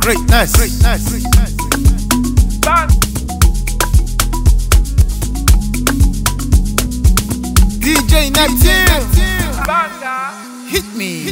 Greatness. DJ Neptune. Hit me.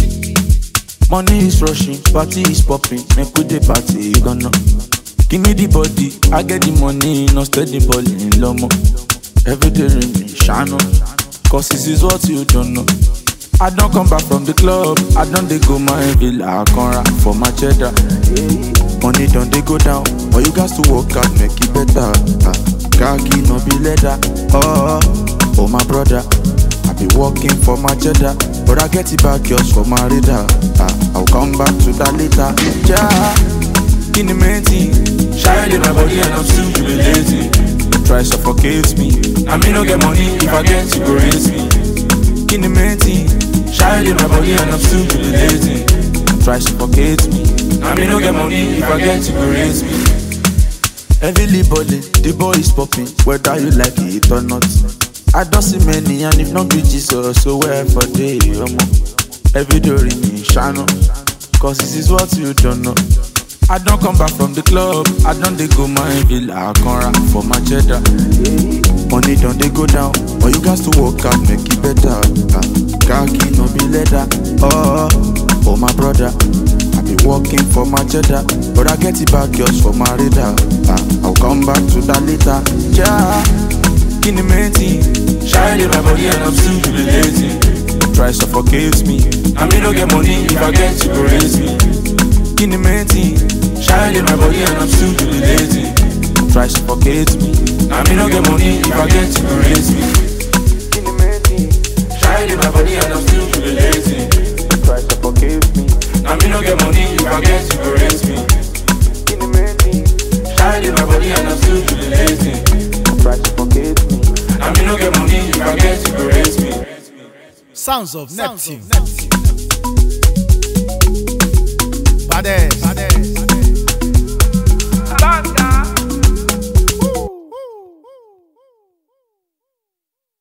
Money is rushing, party is popping. Make we the party, you gonna give me the body, I get the money, no steady balling lomo. Every day ring shine on, cause this is what you don't know. I don't come back from the club, I don't they go my villa, I can rap for my cheddar. Money don't they go down, but you guys to work out, make it better. Khaki no be leather, oh my brother. I be working for my cheddar, but I get it back just for my radar. I'll come back to that later. Yeah, in the main thing, shine in my body and I'm still jubilating. Try suffocate me, I mean no get money if I get you go raise me. In the main thing, shine in my body and I'm still jubilating. Try suffocate me, I mean no get money if I get you go raise me. Heavily bowling, the boy is popping, whether you like it or not. I don't see many, and if not be Jesus, so where for day, every day ring me, shine on, cause this is what you don't know. I don't come back from the club, I don't they go my villa, I can rap for my cheddar. Money don't they go down, but you guys to work out, make it better. Khaki no be leather, oh my brother. I be working for my cheddar, but I get it back just for my radar. I'll come back to that later, yeah. In the main thing, shine in my body and I'm still jubilating. Try suffocate me, I mean no get money if I get you go raise me. In the main thing, shine in my body and I'm still jubilating. Try suffocate me, I mean no get money if I get you go raise me. In the main thing, shine in my body and I'm still jubilating. Try suffocate me, I mean no get money if I get you go raise me. In the main thing, shine in my body and I'm still jubilating. Try suffocate me, I mean no get money if I get you go raise me. Sounds of Neptune. Badass.